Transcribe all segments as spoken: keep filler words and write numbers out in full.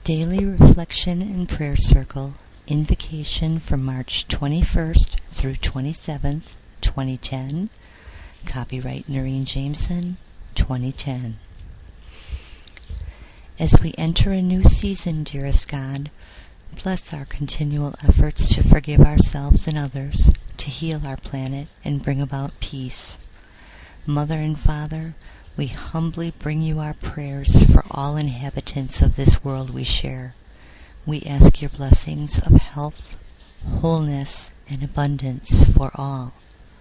Daily Reflection and Prayer Circle Invocation for March twenty-first through twenty-seventh, twenty ten. Copyright Noreen Jameson, twenty ten. As we enter a new season, dearest God, bless our continual efforts to forgive ourselves and others, to heal our planet and bring about peace. Mother and Father, we humbly bring you our prayers for all inhabitants of this world we share. We ask your blessings of health, wholeness, and abundance for all.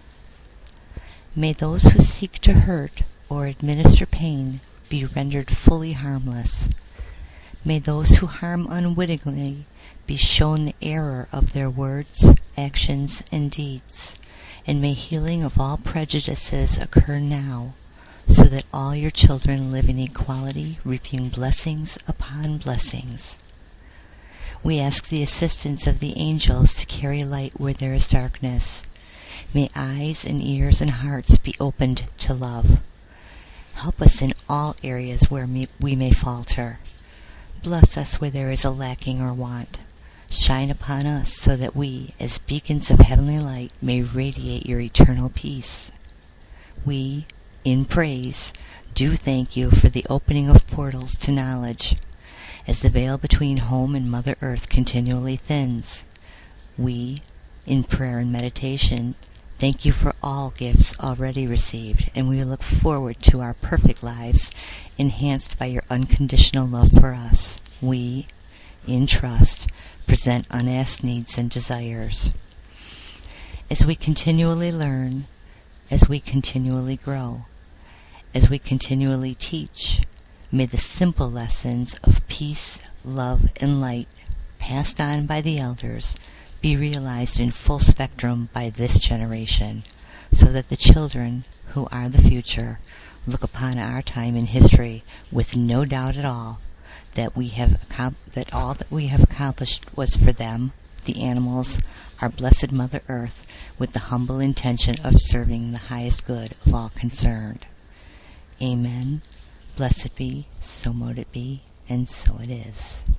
May those who seek to hurt or administer pain be rendered fully harmless. May those who harm unwittingly be shown the error of their words, actions, and deeds. And may healing of all prejudices occur now, so that all your children live in equality, reaping blessings upon blessings. We ask the assistance of the angels to carry light where there is darkness. May eyes and ears and hearts be opened to love. Help us in all areas where we may falter. Bless us where there is a lacking or want. Shine upon us so that we, as beacons of heavenly light, may radiate your eternal peace. We, in praise, do thank you for the opening of portals to knowledge. As the veil between home and Mother Earth continually thins, we, in prayer and meditation, thank you for all gifts already received, and we look forward to our perfect lives, enhanced by your unconditional love for us. We, in trust, present unasked needs and desires. As we continually learn, as we continually grow, as we continually teach, may the simple lessons of peace, love, and light passed on by the elders be realized in full spectrum by this generation, so that the children, who are the future, look upon our time in history with no doubt at all that we have that all that we have accomplished was for them, the animals, our blessed Mother Earth, with the humble intention of serving the highest good of all concerned. Amen. Blessed be, so mote it be, and so it is.